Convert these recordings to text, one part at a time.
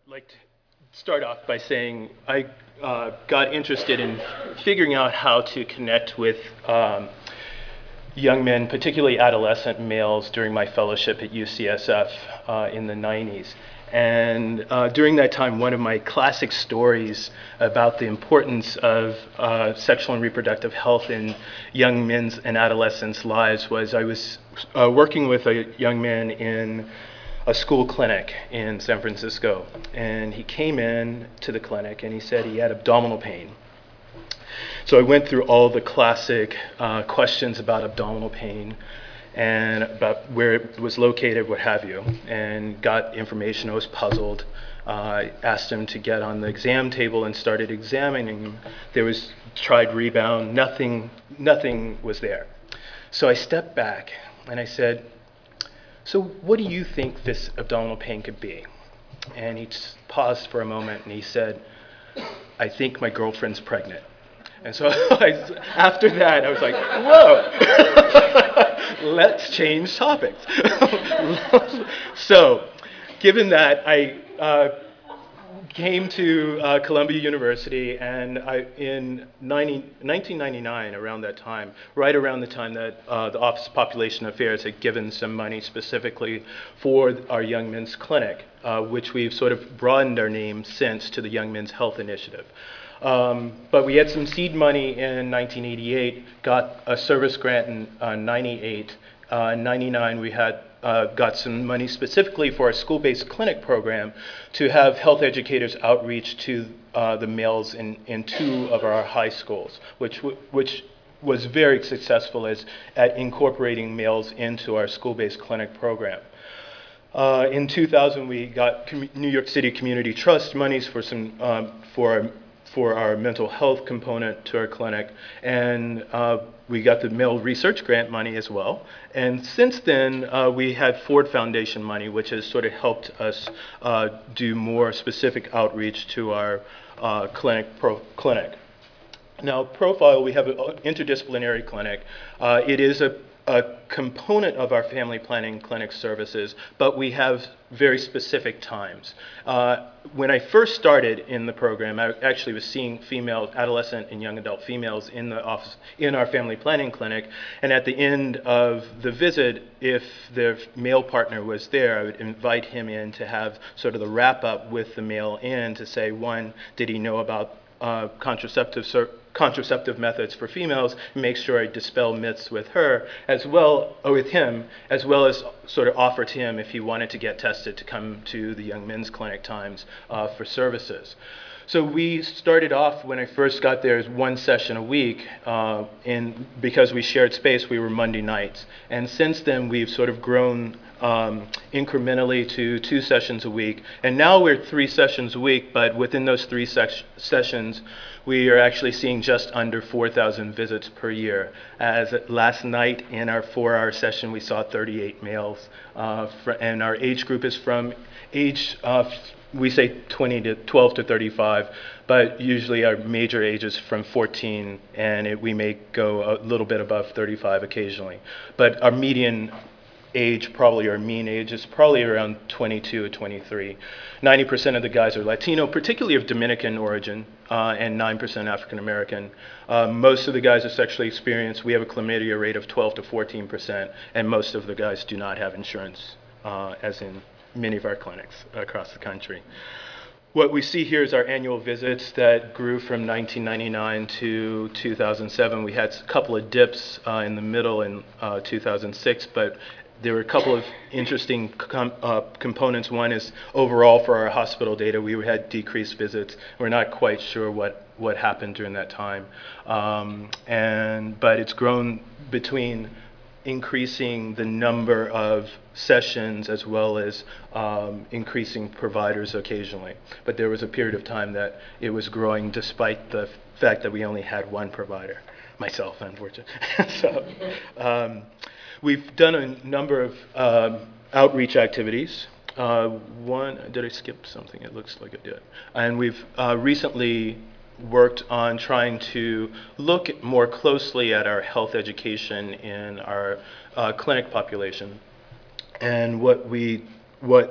like to start off by saying I got interested in figuring out how to connect with young men, particularly adolescent males, during my fellowship at UCSF in the 90s. And during that time, one of my classic stories about the importance of sexual and reproductive health in young men's and adolescents' lives was I was working with a young man in a school clinic in San Francisco. And he came in to the clinic and he said he had abdominal pain. So I went through all the classic questions about abdominal pain and about where it was located, what have you, and got information. I was puzzled. I asked him to get on the exam table and started examining him. There was tried rebound, nothing was there. So I stepped back and I said, so what do you think this abdominal pain could be? And he paused for a moment and he said, I think my girlfriend's pregnant. And so after that, I was like, whoa, let's change topics. So given that, I came to Columbia University, and in 1999, around that time, right around the time that the Office of Population Affairs had given some money specifically for our Young Men's Clinic, which we've sort of broadened our name since to the Young Men's Health Initiative. But we had some seed money in 1988, got a service grant in 98. In 99, we had got some money specifically for our school-based clinic program to have health educators outreach to the males in two of our high schools, which was very successful at incorporating males into our school-based clinic program. In 2000, we got New York City Community Trust monies for some for our mental health component to our clinic, and we got the male research grant money as well. And since then, we had Ford Foundation money, which has sort of helped us do more specific outreach to our clinic. Now, Profile, we have an interdisciplinary clinic. It is a component of our family planning clinic services, but we have very specific times. When I first started in the program, I actually was seeing female, adolescent and young adult females in the office, in our family planning clinic, and at the end of the visit, if the male partner was there, I would invite him in to have sort of the wrap up with the male in to say, one, did he know about contraceptive methods for females, make sure I dispel myths with her, as well, or with him, as well as sort of offer to him if he wanted to get tested to come to the Young Men's Clinic times for services. So we started off when I first got there as one session a week, and because we shared space, we were Monday nights. And since then, we've sort of grown incrementally to 2 sessions a week. And now we're 3 sessions a week, but within those 3 sessions, we are actually seeing just under 4,000 visits per year. As last night in our 4-hour session, we saw 38 males, and our age group is from age, we say 12 to 35, but usually our major age is from 14, and we may go a little bit above 35 occasionally. But our median age, probably our mean age, is probably around 22 or 23. 90% of the guys are Latino, particularly of Dominican origin, and 9% African American. Most of the guys are sexually experienced. We have a chlamydia rate of 12 to 14%, and most of the guys do not have insurance, as in many of our clinics across the country. What we see here is our annual visits that grew from 1999 to 2007. We had a couple of dips in the middle in 2006, but there were a couple of interesting components. One is overall for our hospital data, we had decreased visits. We're not quite sure what happened during that time. But it's grown between increasing the number of sessions as well as increasing providers occasionally. But there was a period of time that it was growing despite the fact that we only had one provider, myself, unfortunately. So we've done a number of outreach activities. Did I skip something? It looks like I did. And we've recently worked on trying to look more closely at our health education in our clinic population. And what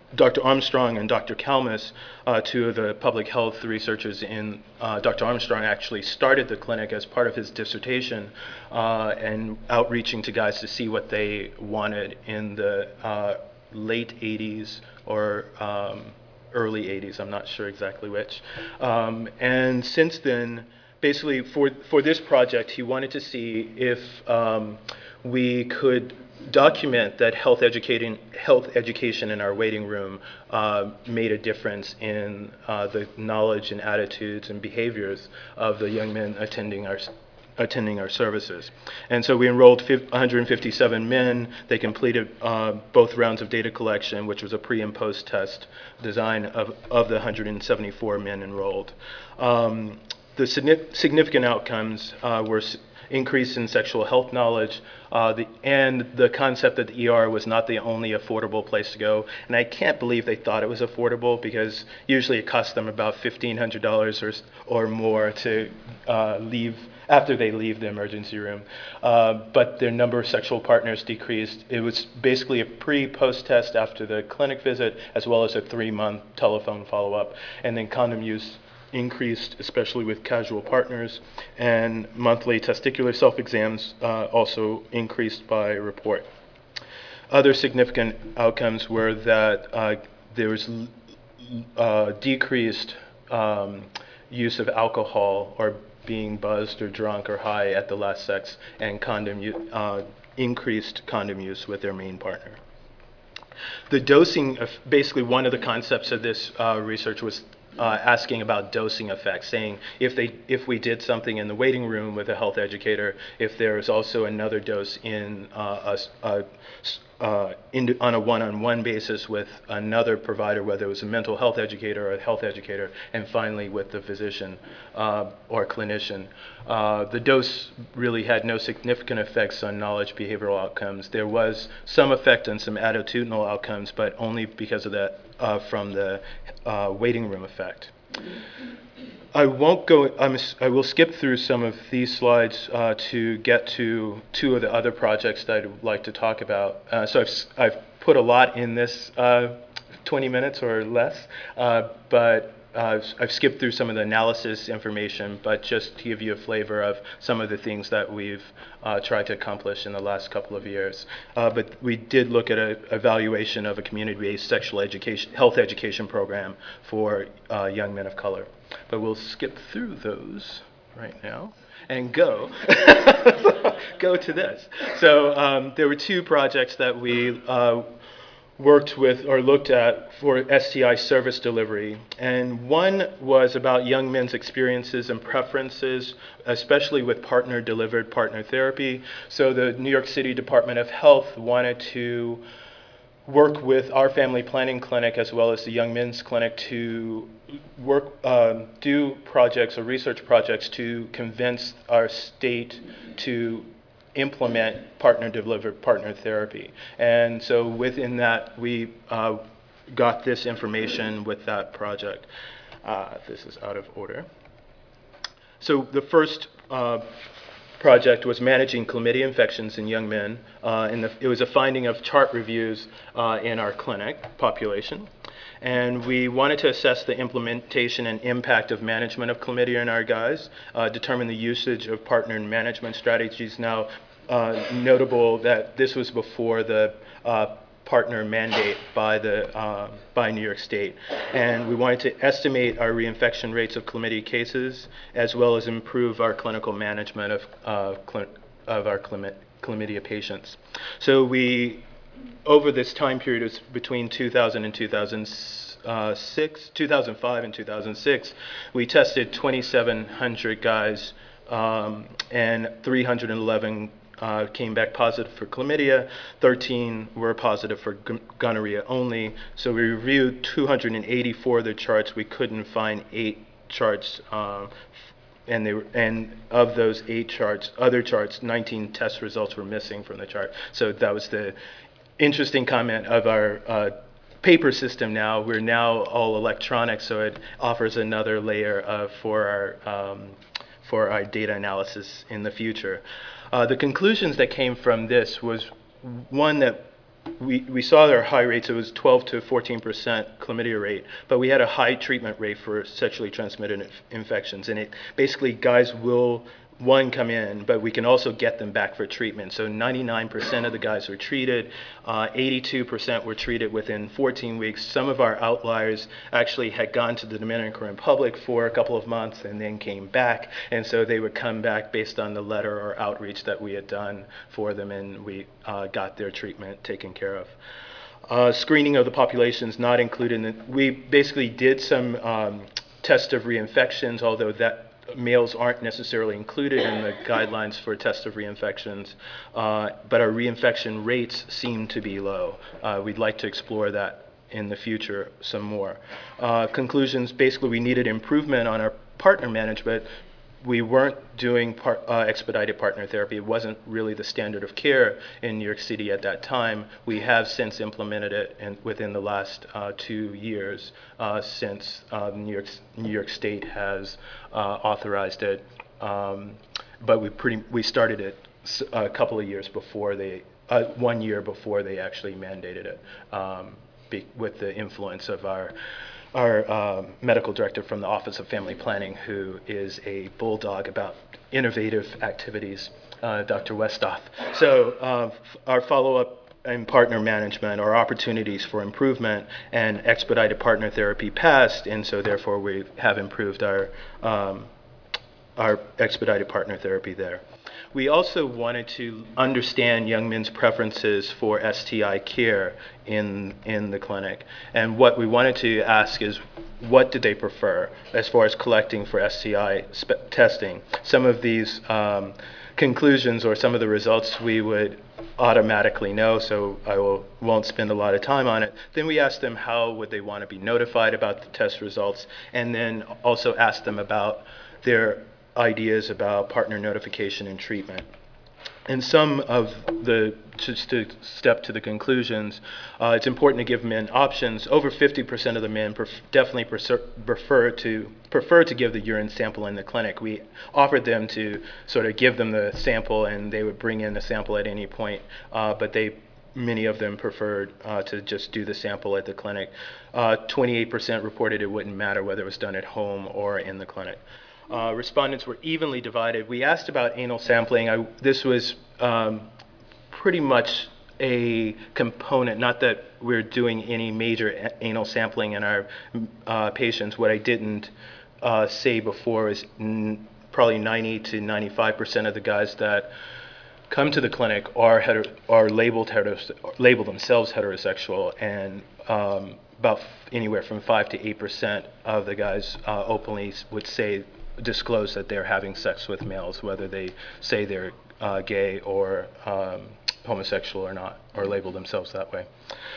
Dr. Armstrong and Dr. Kalmus, two of the public health researchers in, Dr. Armstrong actually started the clinic as part of his dissertation and outreaching to guys to see what they wanted in the late 80s or early 80s, I'm not sure exactly which. And since then, basically for this project, he wanted to see if we could document that health education in our waiting room made a difference in the knowledge and attitudes and behaviors of the young men attending our services. And so we enrolled 157 men. They completed both rounds of data collection, which was a pre and post test design of the 174 men enrolled. The significant outcomes were increase in sexual health knowledge, and the concept that the ER was not the only affordable place to go. And I can't believe they thought it was affordable, because usually it costs them about $1,500 or more to leave after they leave the emergency room. But their number of sexual partners decreased. It was basically a pre-post test after the clinic visit, as well as a 3-month telephone follow-up. And then condom use increased, especially with casual partners, and monthly testicular self-exams also increased by report. Other significant outcomes were that there was decreased use of alcohol or being buzzed or drunk or high at the last sex, and increased condom use with their main partner. The dosing, basically one of the concepts of this research was asking about dosing effects, saying if we did something in the waiting room with a health educator, if there is also another dose in on a one-on-one basis with another provider, whether it was a mental health educator or a health educator, and finally with the physician or clinician. The dose really had no significant effects on knowledge behavioral outcomes. There was some effect on some attitudinal outcomes, but only because of that from the waiting room effect. I won't go, I will skip through some of these slides to get to two of the other projects that I'd like to talk about. So I've put a lot in this 20 minutes or less, but I've skipped through some of the analysis information, but just to give you a flavor of some of the things that we've tried to accomplish in the last couple of years. But we did look at an evaluation of a community-based sexual education, health education program for young men of color. But we'll skip through those right now and go to this. So there were two projects that we worked with or looked at for STI service delivery. And one was about young men's experiences and preferences, especially with partner-delivered partner therapy. So the New York City Department of Health wanted to work with our family planning clinic as well as the Young Men's Clinic to do projects or research projects to convince our state to implement partner-delivered partner therapy. And so within that, we got this information with that project. This is out of order. So the first project was managing chlamydia infections in young men. It was a finding of chart reviews in our clinic population. And we wanted to assess the implementation and impact of management of chlamydia in our guys, determine the usage of partner management strategies. Now, notable that this was before the partner mandate by New York State. And we wanted to estimate our reinfection rates of chlamydia cases, as well as improve our clinical management of our chlamydia patients. So we, over this time period, it's between 2000 and 2005 and 2006, we tested 2,700 guys, and 311 came back positive for chlamydia, 13 were positive for gonorrhea only. So we reviewed 284 of the charts. We couldn't find 8 charts, and of those 8 charts, other charts, 19 test results were missing from the chart. So that was the interesting comment of our paper system now. We're now all electronic, so it offers another layer for our data analysis in the future. The conclusions that came from this was, one, that we saw their high rates. It was 12 to 14% chlamydia rate, but we had a high treatment rate for sexually transmitted infections. And it basically, guys will, one, come in, but we can also get them back for treatment. So 99% of the guys were treated, 82% were treated within 14 weeks. Some of our outliers actually had gone to the Dominican Republic for a couple of months and then came back. And so they would come back based on the letter or outreach that we had done for them, and we got their treatment taken care of. Screening of the population is not included. We basically did some test of reinfections, although that males aren't necessarily included in the guidelines for test of reinfections, but our reinfection rates seem to be low. We'd like to explore that in the future some more. Conclusions, basically we needed improvement on our partner management. We weren't doing expedited partner therapy. It wasn't really the standard of care in New York City at that time. We have since implemented it within the last 2 years since New York State has authorized it. But we started it a couple of years before 1 year before they actually mandated it, with the influence of our medical director from the Office of Family Planning, who is a bulldog about innovative activities, Dr. Westoff. So our follow-up and partner management are opportunities for improvement, and expedited partner therapy passed, and so therefore we have improved our expedited partner therapy there. We also wanted to understand young men's preferences for STI care in the clinic. And what we wanted to ask is, what did they prefer as far as collecting for STI testing? Some of these conclusions or some of the results we would automatically know, so I won't spend a lot of time on it. Then we asked them how would they want to be notified about the test results, and then also asked them about their ideas about partner notification and treatment. And some of just to step to the conclusions, it's important to give men options. Over 50% of the men definitely prefer to give the urine sample in the clinic. We offered them to sort of give them the sample, and they would bring in the sample at any point, but many of them preferred to just do the sample at the clinic. 28% reported it wouldn't matter whether it was done at home or in the clinic. Respondents were evenly divided. We asked about anal sampling. This was pretty much a component, not that we're doing any major anal sampling in our patients. What I didn't say before is probably 90 to 95% of the guys that come to the clinic are labeled themselves heterosexual, and about anywhere from 5 to 8% of the guys openly would disclose that they're having sex with males, whether they say they're gay or homosexual or not, or label themselves that way.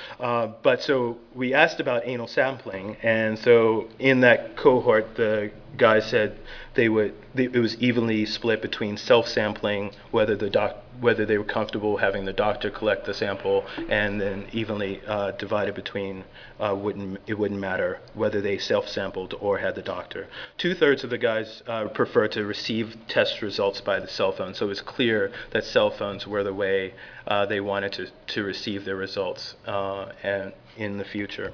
But so we asked about anal sampling, and so in that cohort, the guys said it was evenly split between self-sampling, whether they were comfortable having the doctor collect the sample, and then evenly divided between it wouldn't matter whether they self-sampled or had the doctor. 2/3 of the guys prefer to receive test results by the cell phone, so it was clear that cell phones were the way they wanted to receive their results and in the future.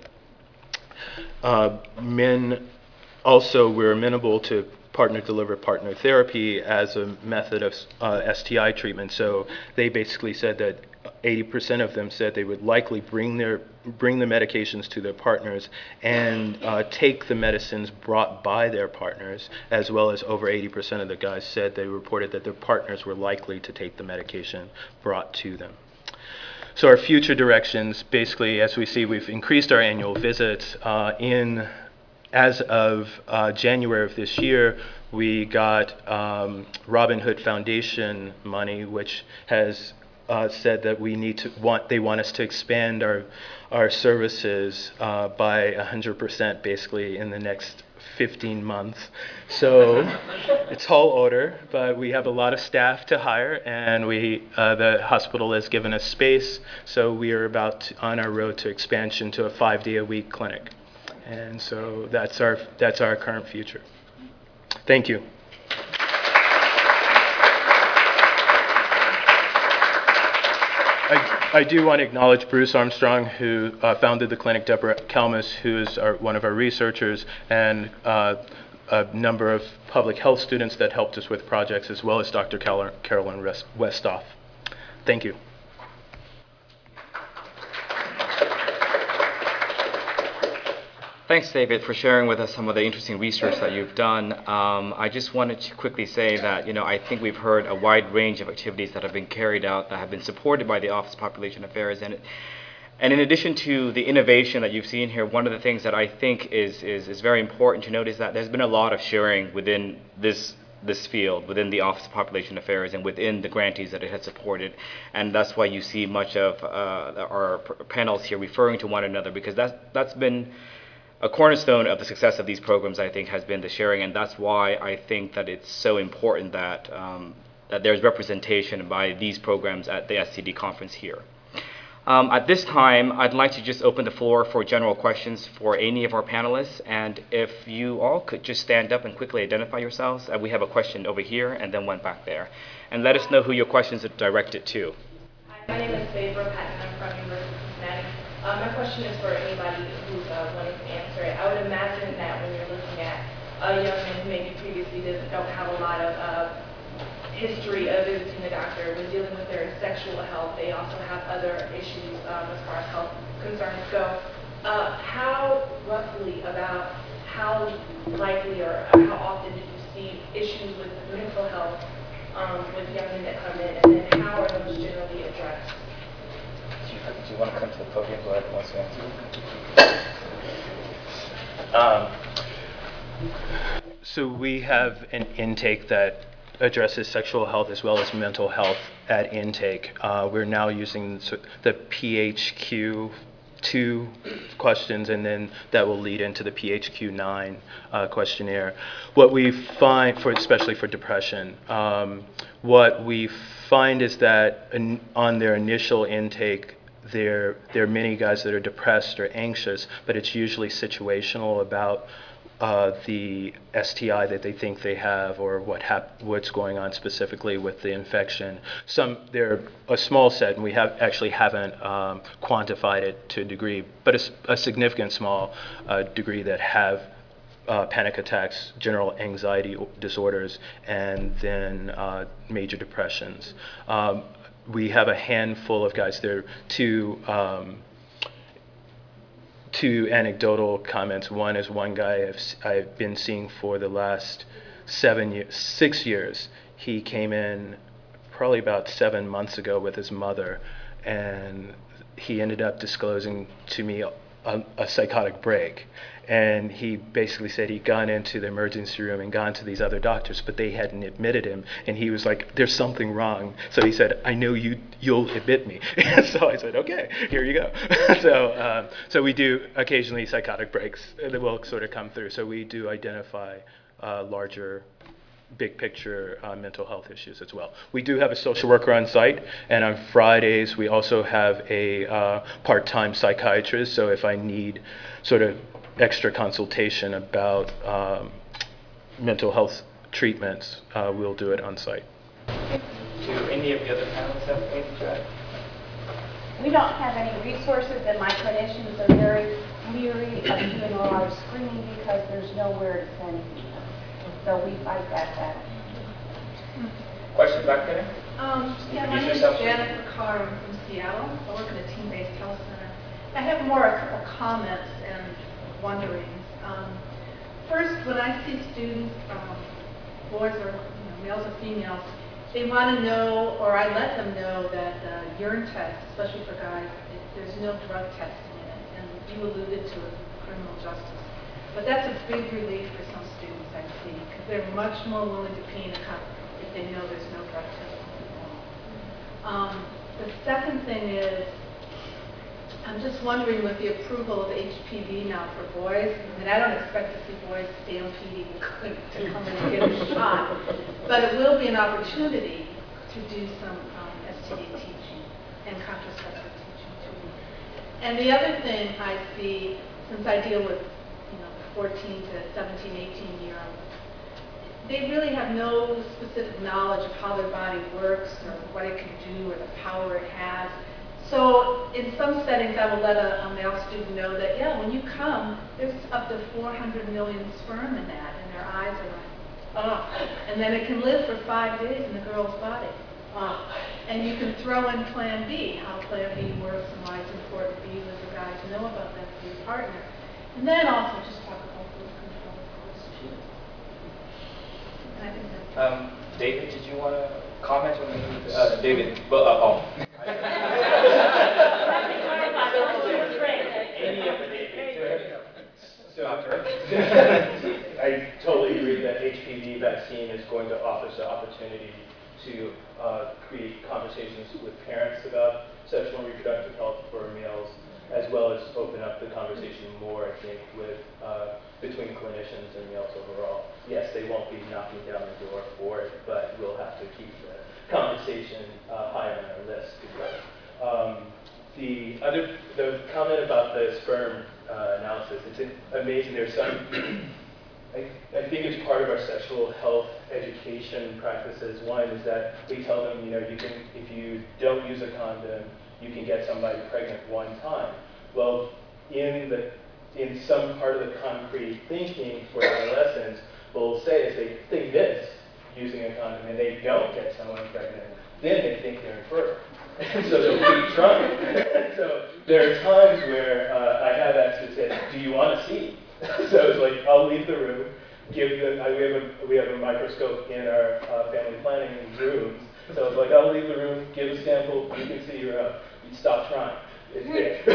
Men also were amenable to partner-delivered partner therapy as a method of STI treatment. So they basically said that 80% of them said they would likely bring the medications to their partners and take the medicines brought by their partners, as well as over 80% of the guys said they reported that their partners were likely to take the medication brought to them. So our future directions, basically, as we see, we've increased our annual visits. As of January of this year, we got Robin Hood Foundation money, which has said that they want us to expand our services by 100%, basically, in the next 15 months. So it's tall order, but we have a lot of staff to hire, and the hospital has given us space, so we are on our road to expansion to a 5-day-a-week clinic. And so that's our current future. Thank you. I do want to acknowledge Bruce Armstrong, who founded the clinic, Deborah Kalmus, who is one of our researchers, and a number of public health students that helped us with projects, as well as Dr. Carolyn Westoff. Thank you. Thanks, David, for sharing with us some of the interesting research that you've done. I just wanted to quickly say that, I think we've heard a wide range of activities that have been carried out that have been supported by the Office of Population Affairs. And in addition to the innovation that you've seen here, one of the things that I think is very important to note is that there's been a lot of sharing within this field, within the Office of Population Affairs and within the grantees that it has supported. And that's why you see much of our panels here referring to one another, because that's been a cornerstone of the success of these programs, I think, has been the sharing, and that's why I think that it's so important that that there's representation by these programs at the SCD conference here. At this time, I'd like to just open the floor for general questions for any of our panelists, and if you all could just stand up and quickly identify yourselves. We have a question over here and then one back there. And let us know who your questions are directed to. Hi, my name is Faye Patton. I'm from University of Cincinnati. My question is for anybody who's wanting to answer it. I would imagine that when you're looking at young men who maybe previously don't have a lot of history of visiting a doctor, when dealing with their sexual health, they also have other issues as far as health concerns go. How roughly about how likely or how often do you see issues with mental health with young men that come in, and then how are those generally addressed? Do you want to come to the podium? Go ahead, once again. So we have an intake that addresses sexual health as well as mental health at intake. We're now using the PHQ-2 questions, and then that will lead into the PHQ-9 questionnaire. What we find, especially for depression, what we find is that on their initial intake, there are many guys that are depressed or anxious, but it's usually situational about the STI that they think they have, or what's going on specifically with the infection. They're a small set, and we haven't quantified it to a degree, but a significant small degree that have panic attacks, general anxiety disorders, and then major depressions. We have a handful of guys. There are two anecdotal comments. One is one guy I've been seeing for the last 6 years. He came in probably about 7 months ago with his mother, and he ended up disclosing to me a psychotic break. And he basically said he'd gone into the emergency room and gone to these other doctors, but they hadn't admitted him. And he was like, there's something wrong. So he said, I know you'll admit me. So I said, okay, here you go. So we do occasionally psychotic breaks that will sort of come through. So we do identify larger, big picture mental health issues as well. We do have a social worker on site, and on Fridays we also have a part-time psychiatrist. So if I need sort of extra consultation about mental health treatments, we'll do it on site. Do any of the other panelists have anything to add? We don't have any resources, and my clinicians are very leery of doing a lot of screening because there's nowhere to send people. So we fight that battle. Question back there? Yeah, my name is Janet McCarr. I'm from Seattle. I work in a team-based health center. I have a couple comments and wonderings. First, when I see students, boys or males or females, they want to know, or I let them know that urine test, especially for guys, there's no drug testing in it, and you alluded to it, criminal justice. But that's a big relief for some students I see, because they're much more willing to pay in a cup if they know there's no drug testing involved. The second thing is, I'm just wondering, with the approval of HPV now for boys, I mean, I don't expect to see boys stampeding to come in and get a shot, but it will be an opportunity to do some STD teaching and contraceptive teaching too. And the other thing I see, since I deal with 14 to 17, 18-year-olds, they really have no specific knowledge of how their body works or what it can do or the power it has. So in some settings, I will let a male student know that, yeah, when you come, there's up to 400 million sperm in that, and their eyes are like, ah. And then it can live for 5 days in the girl's body. And you can throw in Plan B, how Plan B works and why it's important for you as a guy to know about that for your partner. And then also just talk about birth control, of course, too. And I think that's David, did you want to comment on the David? Well, I totally agree that HPV vaccine is going to offer the opportunity to create conversations with parents about sexual and reproductive health for males, as well as open up the conversation more, I think, with between clinicians and males overall. Yes, they won't be knocking down the door for it, but we'll have to keep the conversation high on our list. The comment about the sperm analysis, it's amazing. There's some, I think it's part of our sexual health education practices. One is that we tell them, you know, you can, if you don't use a condom, you can get somebody pregnant one time. Well, in some part of the concrete thinking for adolescents, we'll say is they miss using a condom and they don't get someone pregnant, then they think they're infertile. And so they'll keep trying. So there are times where I have actually said, do you want to see? So it's like, I'll leave the room, we have a microscope in our family planning rooms. So it's like, I'll leave the room, give a sample, you can see your own. Stop trying. It's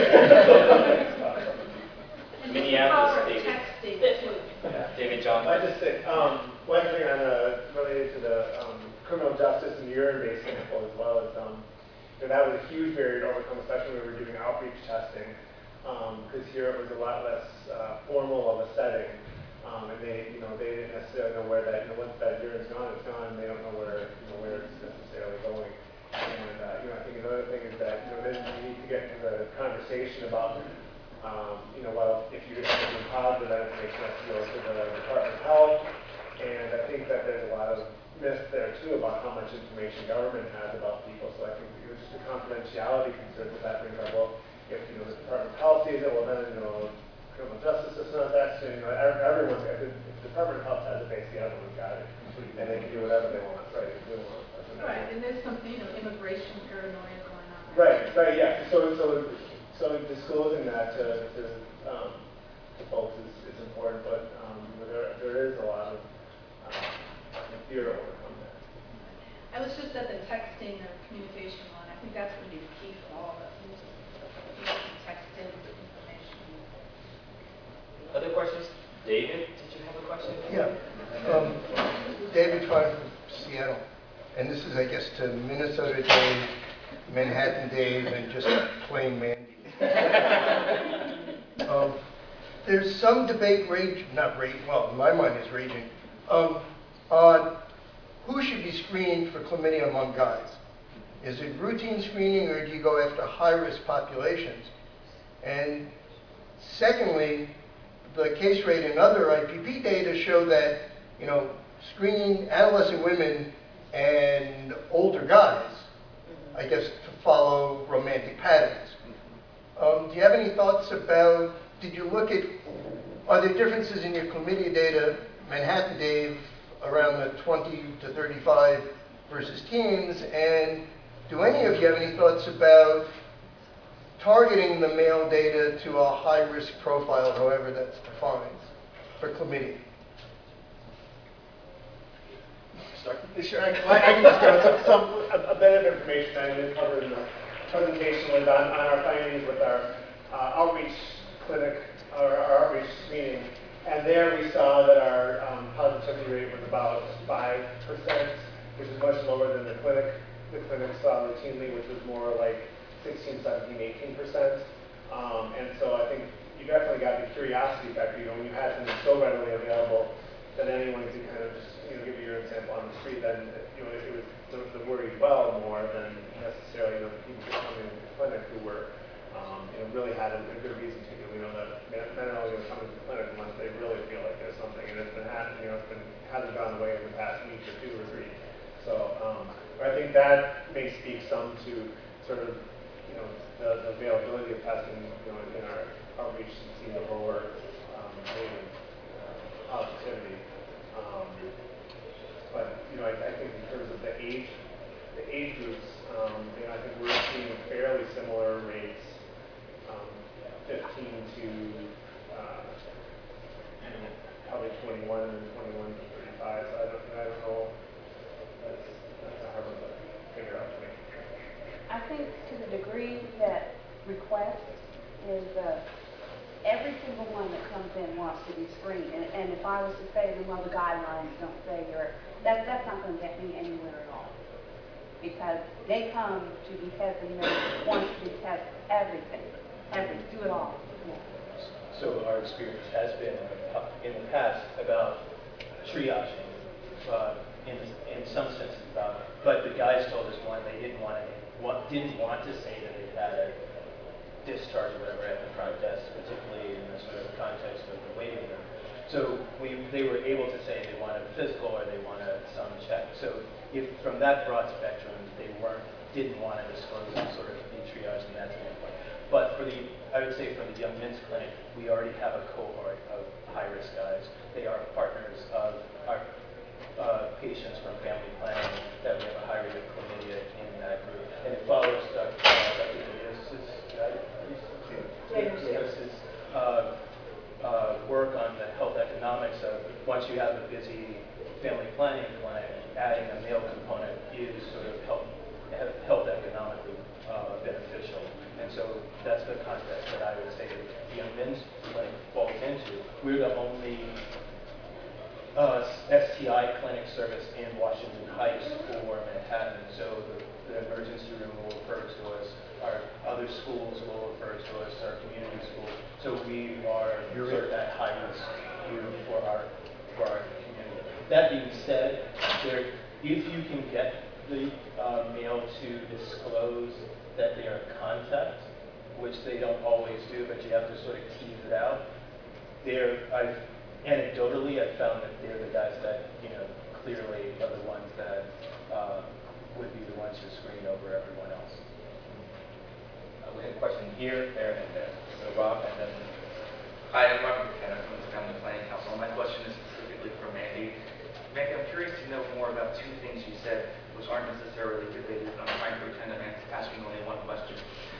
there. Minneapolis, David. texting. Yeah, David John. I just think one thing related to the criminal justice and urine-based sample as well as that was a huge barrier to overcome, especially when we were doing outreach testing, because here it was a lot less formal of a setting, and they didn't necessarily know where that once that urine's gone, it's gone. They don't know where it's necessarily going. And I think another thing is that then you need to get into the conversation about well, if you have anything positive, that information has to go to the Department of Health. And I think that there's a lot of myths there too about how much information government has about people. So I think just the confidentiality concerns of that brings up, well, if the Department of Health sees it, well then criminal justice system has access. Everyone, if the Department of Health has it, basically everyone's got it, and they can do whatever they want. Right? They do want. Right, and there's some immigration paranoia going on. Right, yeah. So disclosing that to folks is important, but there is a lot of fear to overcome that. I was just at the texting or communication one. I think that's going to be the key for all of us. People can text in information. Other questions? David, did you have a question? Yeah. David Fine from Seattle. And this is, I guess, to Minnesota Dave, Manhattan Dave, and just plain Mandy. There's some debate well, in my mind is raging, on who should be screened for chlamydia among guys. Is it routine screening, or do you go after high-risk populations? And secondly, the case rate and other IPP data show that, screening adolescent women and older guys, I guess, to follow romantic patterns. Do you have any thoughts about, did you look at, are there differences in your chlamydia data, Manhattan Dave, around the 20 to 35 versus teens, and do any of you have any thoughts about targeting the male data to a high-risk profile, however that's defined, for chlamydia? Sure, I can just give a bit of information that I didn't cover in the presentation on our findings with our outreach clinic, or our outreach screening. And there we saw that our positivity rate was about 5%, which is much lower than the clinic saw routinely, which was more like 16, 17, 18%. And so I think you definitely got the curiosity factor, when you had something so readily available that anyone could kind of just give you your example on the street, then it was the worry well more than necessarily the people who come into the clinic who were really had a good reason to. We know that men are only going to come into the clinic unless they really feel like there's something, and it's been happening. Hasn't gone away in the past week or 2 or 3. So I think that may speak some to sort of the availability of testing, in our outreach seemed to lower rate of positivity. But I think in terms of the age groups, I think we're seeing fairly similar rates, 15 to probably 21 and 21 to 35. So I don't know. That's a hard one to figure out for me. I think to the degree that request is every single one that comes in wants to be screened. And if I was to say to them, well, the guidelines don't say that's not going to get me anywhere at all. Because they come to be tested and they want to test everything. Do it all. Yeah. So our experience has been in the past about triaging, in some sense about, but the guys told us they didn't want to say that they had a discharge or whatever at the front desk, particularly in the sort of context of the waiting room. So they were able to say they wanted a physical or they wanted some check. So if from that broad spectrum they didn't want to disclose some sort of the triage in that standpoint. But I would say for the Young Men's Clinic, we already have a cohort of high-risk guys. They are partners of our patients from family planning that we have a high rate of chlamydia in that group. And it follows Dr. Davis's work on the health economics of once you have a busy family planning clinic, adding a male component is sort of health economically beneficial. And so that's the context that I would say the Young Men's Clinic falls into. We're the only STI clinic service in Washington Heights for Manhattan. So the emergency room will refer to us. Our other schools will refer to us, our community schools. So we are sort of that high-risk group for our community. That being said, if you can get the male to disclose that they are contact, which they don't always do, but you have to sort of tease it out. Anecdotally, I've found that they're the guys that clearly are the ones that would be the ones who screen over everyone else. We have a question here, there, and there. So Rob, and then hi, I'm Robert McKenna from the Family Planning Council. My question is specifically for Mandy. Mandy, I'm curious to know more about two things you said, which aren't necessarily related, and I'm trying to pretend I'm asking only one question.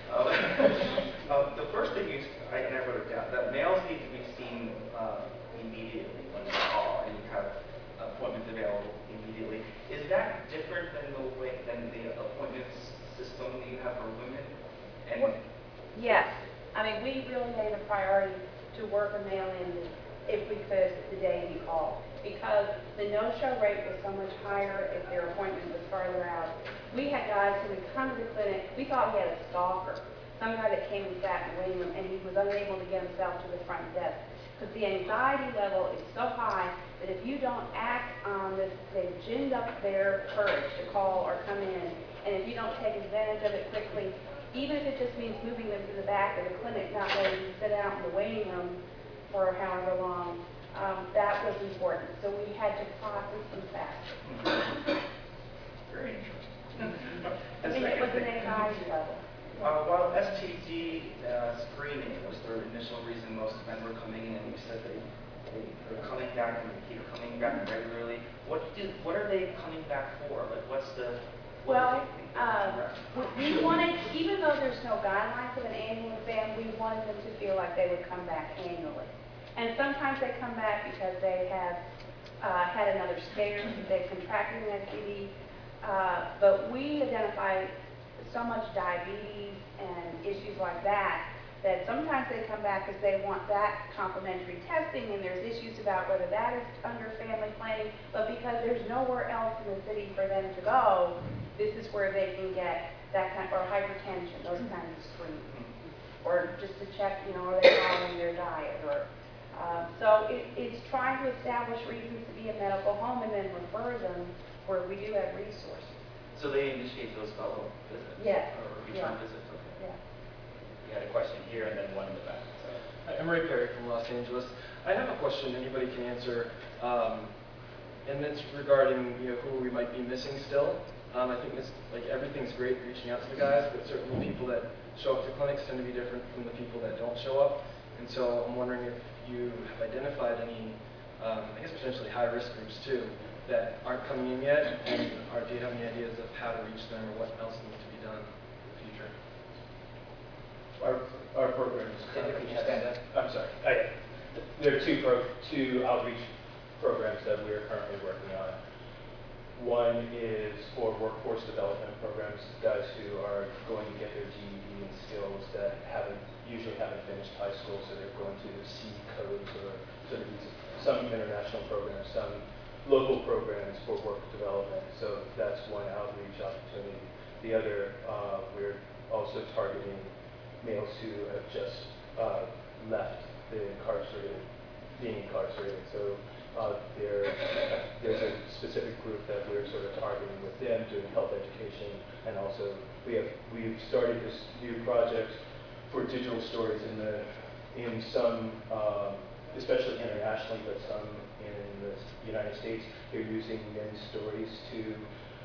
The first thing is, and I wrote it down, that males need to be seen immediately when you call, and you have appointments available immediately. Is that different than the appointments system that you have for women? And yes. I mean, we really made a priority to work a mail in if we could the day he called, because the no-show rate was so much higher if their appointment was farther out. We had guys who would come to the clinic, we thought we had a stalker, some guy that came and sat in the waiting room and he was unable to get himself to the front desk. Because the anxiety level is so high that if you don't act on this, they've ginned up their courage to call or come in, and if you don't take advantage of it quickly, even if it just means moving them to the back of the clinic, not letting them sit out in the waiting room for however long, that was important. So we had to process them fast. very interesting. I mean, it was an anxiety level. While STD screening was the initial reason most men were coming in, you said they're coming back and they keep coming back regularly. What are they coming back for? Like, what's the... Well, we wanted, even though there's no guidelines of an annual exam, we wanted them to feel like they would come back annually. And sometimes they come back because they have had another scare, they've contracted an STD, but we identify so much diabetes and issues like that, that sometimes they come back because they want that complementary testing, and there's issues about whether that is under family planning, but because there's nowhere else in the city for them to go, this is where they can get that kind of, or hypertension, those kinds of screenings. Or just to check, are they following their diet? Or so it's trying to establish reasons to be a medical home and then refer them where we do have resources. So they initiate those follow-up visits? Yes. Or return visits? Okay. Yeah. we had a question here and then one in the back. So. Hi, I'm Ray Perry from Los Angeles. I have a question anybody can answer, and it's regarding who we might be missing still. I think this, like, everything's great reaching out to the guys, but certainly people that show up to clinics tend to be different from the people that don't show up. And so I'm wondering if you have identified any, I guess potentially high-risk groups too, that aren't coming in yet, and do you have any ideas of how to reach them or what else needs to be done in the future? Our programs. Could you stand up? I'm sorry. There are two outreach programs that we are currently working on. One is for workforce development programs, guys who are going to get their GED and skills that usually haven't finished high school, so they're going to C codes or sort of some international programs, some local programs for work development. So that's one outreach opportunity. The other, we're also targeting males who have just left being incarcerated. So there's a specific group that we're sort of targeting with them, doing health education, and also we've started this new project for digital stories in some, especially internationally, but some in the United States. They're using men's stories to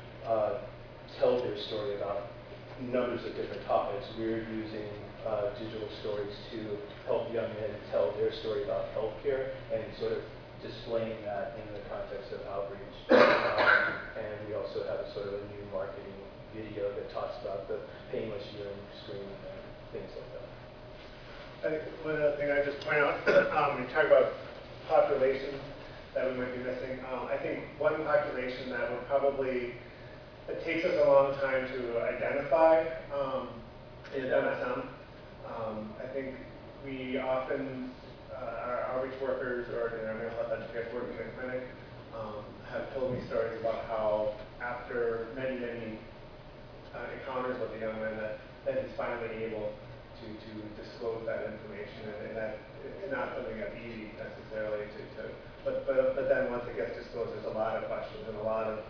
tell their story about numbers of different topics. We're using digital stories to help young men tell their story about healthcare and sort of displaying that in the context of outreach. And we also have a sort of a new marketing video that talks about the painless urine screening and things like that. I think one other thing I just point out, you talk about populations that we might be missing. I think one population that would probably, it takes us a long time to identify is MSM. I think we often, our outreach workers or our mental health educators working in the clinic have told me stories about how after many, many encounters with a young man that he's finally able to disclose that information, and that it's not something that's easy necessarily but then once it gets disclosed, there's a lot of questions and a lot of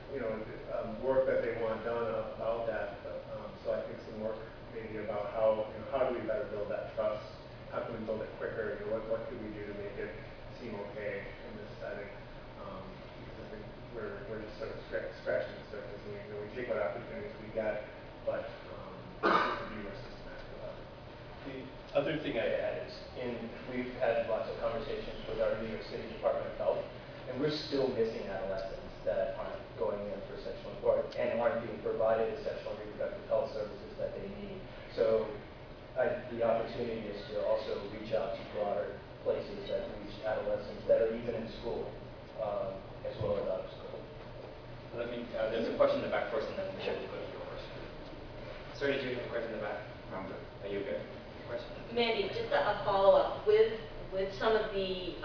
work that they want done about that. So I think some work maybe about how do we better build that trust? How can we build it quicker? What could we do to make it seem okay in this setting? Because I think we're just sort of scratching the surface, and we take what opportunities we get, but we can be more systematic about it. The other thing I'd add is, we've had lots of conversations with our New York City Department of Health, and we're still missing adolescents that aren't going in for sexual and aren't being provided the sexual and reproductive health services that they need. So the opportunity is to also reach out to broader places that reach adolescents that are even in school, as well as out of school. There's a question in the back first, and then we'll go to your question. Sir, did you have a question in the back? I'm good. Are you good? Question? Mandy, just a follow-up with some of the,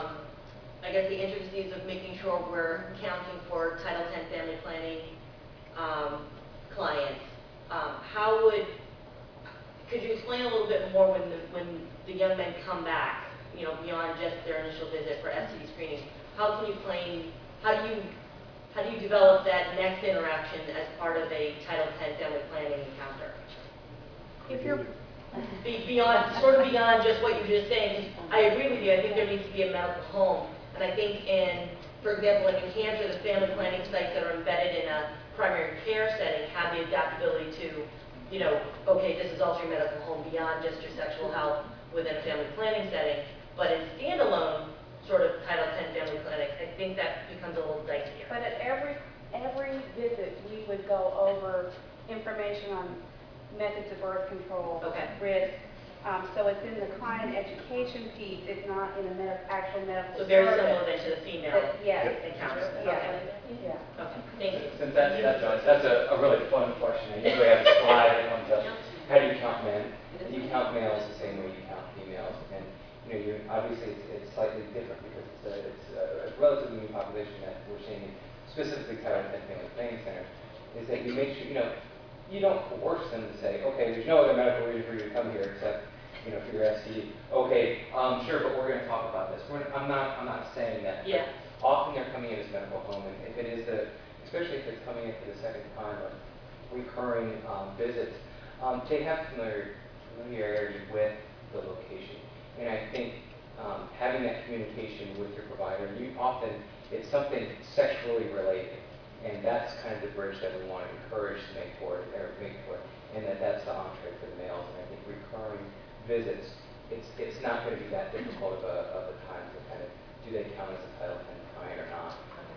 I guess, the intricacies of making sure we're accounting for Title X family planning clients. Could you explain a little bit more when the young men come back, beyond just their initial visit for STD screening? How do you develop that next interaction as part of a Title X family planning encounter? If you're beyond just what you're just saying, because I agree with you. I think there needs to be a medical home, and I think for example, in New Hampshire, the family planning sites that are embedded in a primary care setting have the adaptability to, okay, this is also your medical home beyond just your sexual health within a family planning setting. But in standalone sort of Title X family clinics, I think that becomes a little dicier. But at every visit, we would go over information on methods of birth control, risk. So it's in the client education piece. It's not in the actual medical. So very similar then to the female Yes. encounters. Okay. Yeah. Okay. Thank you. Since that's a really fun question. I usually have a slide that comes up. How do you count men? You count males the same way you count females, and obviously it's slightly different because it's a relatively new population that we're seeing, specifically Title X family planning centers. Is that you make sure you don't coerce them to say, okay, there's no other medical reason for you to come here except for your STD. Okay, sure, but we're going to talk about this. I'm not saying that. Yeah. Often they're coming in as medical home, and if it is especially if it's coming in for the second time or recurring visits, they have familiarity with the location. And I think having that communication with your provider, often it's something sexually related. And that's kind of the bridge that we want to encourage to make toward, and that's the entree for the males. And I think recurring visits, it's not going to be that difficult of a time to kind of, do they count as a Title X client or not?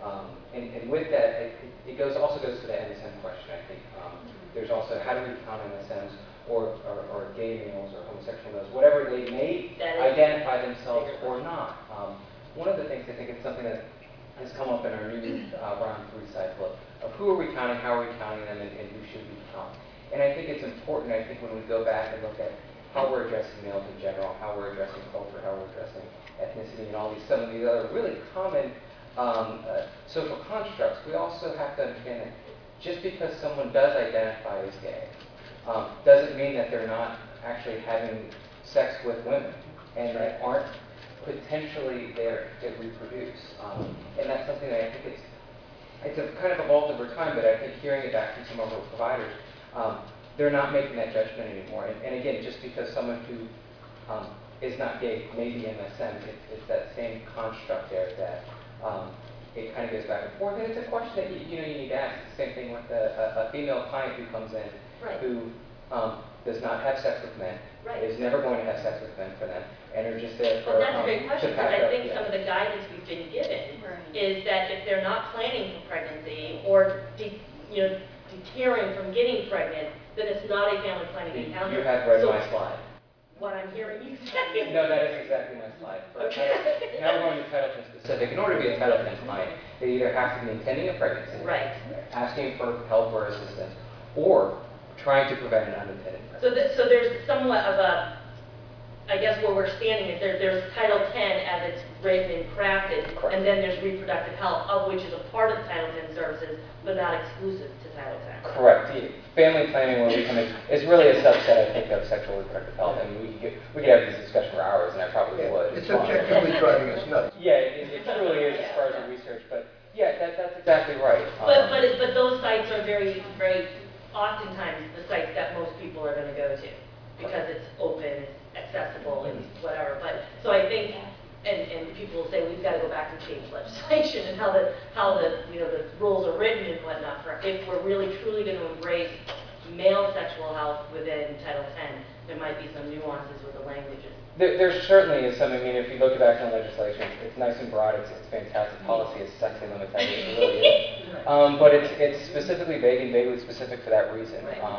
And with that, it also goes to the MSM question, I think. There's also, how do we count MSMs or gay males or homosexual males, whatever they may identify themselves or not. One of the things, I think it's something that has come up in our new round 3 cycle of who are we counting, how are we counting them, and who should we count. And I think it's important, I think, when we go back and look at how we're addressing males in general, how we're addressing culture, how we're addressing ethnicity, and some of these other really common social constructs, we also have to understand that just because someone does identify as gay, doesn't mean that they're not actually having sex with women and that aren't potentially there to reproduce. And that's something that I think it's kind of evolved over time, but I think hearing it back from some of our providers, they're not making that judgment anymore. And again, just because someone who is not gay may be MSM, it's that same construct there that it kind of goes back and forth. And it's a question that you need to ask. It's the same thing with a female client who comes in who does not have sex with men, is never going to have sex with men for them, and are just there for Well, that's a great question, because I think yeah. some of the guidance we've been given is that if they're not planning for pregnancy or deterring from getting pregnant, then it's not a family planning encounter. You have read my slide. What I'm hearing you say. No, that is exactly my slide. Okay. Now we're going to Title X specific. In order to be a Title X client, they either have to be intending a pregnancy, asking for help or assistance, or trying to prevent an unintended pregnancy. So there's somewhat of a, I guess where we're standing is there's Title X as it's written and crafted, and then there's reproductive health, of which is a part of the Title X services, but not exclusive to Title X. Correct. Family planning, where we come in, is really a subset, I think, of sexual reproductive health. I mean, we could have this discussion for hours, and I probably would. It's objectively driving us nuts. Yeah, it truly is as far as the research, but yeah, that's exactly right. But those sites are very, very oftentimes the sites that most people are going to go to because it's open, it's accessible, it's whatever. But so I think, and people will say we've got to go back and change legislation and how the the rules are written and whatnot. For if we're really truly going to embrace male sexual health within Title X, there might be some nuances with the languages. There certainly is some. I mean, if you look back on legislation, it's nice and broad. It's fantastic. Policy is sexy limits. It really is. But it's specifically vague and vaguely specific for that reason.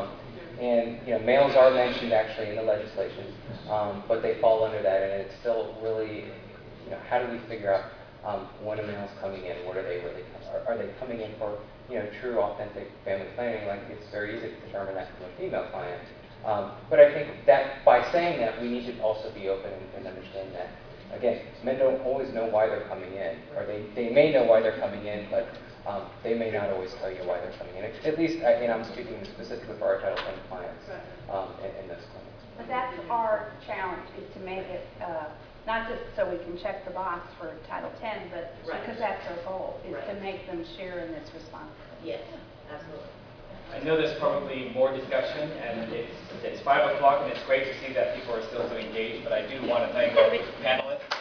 And males are mentioned actually in the legislation, but they fall under that, and it's still really, how do we figure out when a male's coming in? What are they really? Are they coming in for true, authentic family planning? Like it's very easy to determine that from a female client. But I think that by saying that, we need to also be open and understand that, again, men don't always know why they're coming in, or they may know why they're coming in, but they may not always tell you why they're coming in. At least, I'm speaking specifically for our Title X clients in those clinics. But that's our challenge, is to make it, not just so we can check the box for Title X, but because that's our goal, is to make them share in this responsibility. Yes, absolutely. I know there's probably more discussion, and it's 5 o'clock, and it's great to see that people are still so engaged, but I do want to thank our panelists.